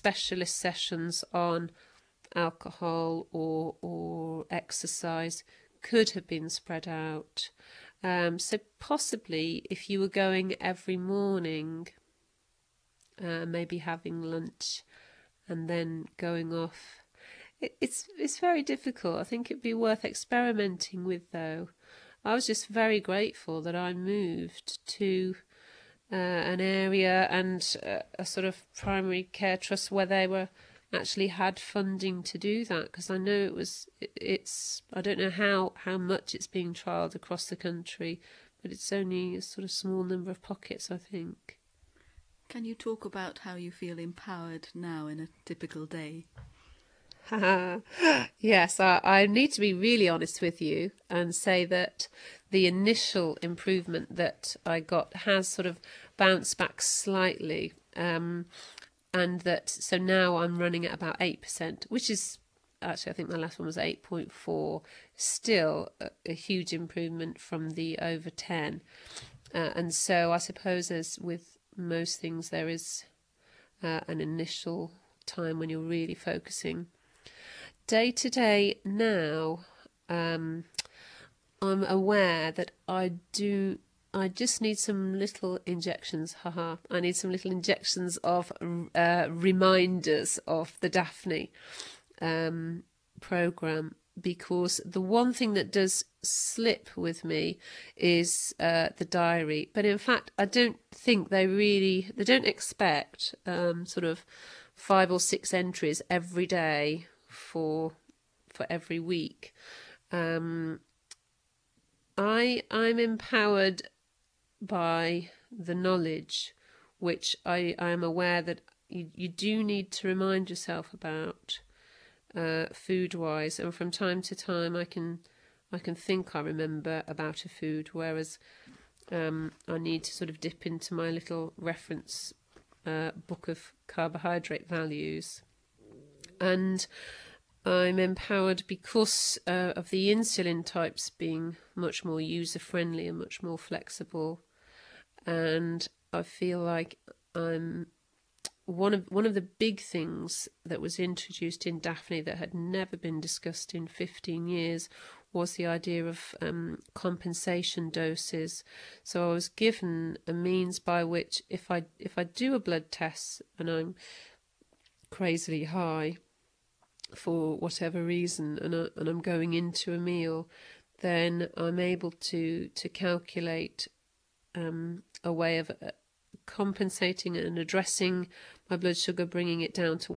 specialist sessions on alcohol or exercise could have been spread out. So possibly if you were going every morning, maybe having lunch and then going off. It's very difficult. I think it'd be worth experimenting with, though. I was just very grateful that I moved to an area and a sort of primary care trust where they were actually had funding to do that, because I know it's I don't know how much it's being trialled across the country, but it's only a sort of small number of pockets, I think. Can you talk about how you feel empowered now in a typical day? Yes, I need to be really honest with you and say that the initial improvement that I got has sort of bounced back slightly, and that so now I'm running at about 8%, which is actually, I think my last one was 8.4, still a huge improvement from the over 10. And so I suppose, as with most things, there is an initial time when you're really focusing. Day to day now, I'm aware that I just need some little injections. Haha! I need some little injections of reminders of the Daphne program, because the one thing that does slip with me is the diary. But in fact, I don't think they don't expect sort of 5 or 6 entries every day for every week. I'm empowered by the knowledge, which I am aware that you do need to remind yourself about food wise, and from time to time I can think I remember about a food, whereas I need to sort of dip into my little reference book of carbohydrate values. And I'm empowered because of the insulin types being much more user friendly and much more flexible, and I feel like I'm one of the big things that was introduced in Daphne that had never been discussed in 15 years was the idea of compensation doses. So I was given a means by which if I do a blood test and I'm crazily high for whatever reason, and I'm going into a meal, then I'm able to calculate a way of compensating and addressing my blood sugar, bringing it down to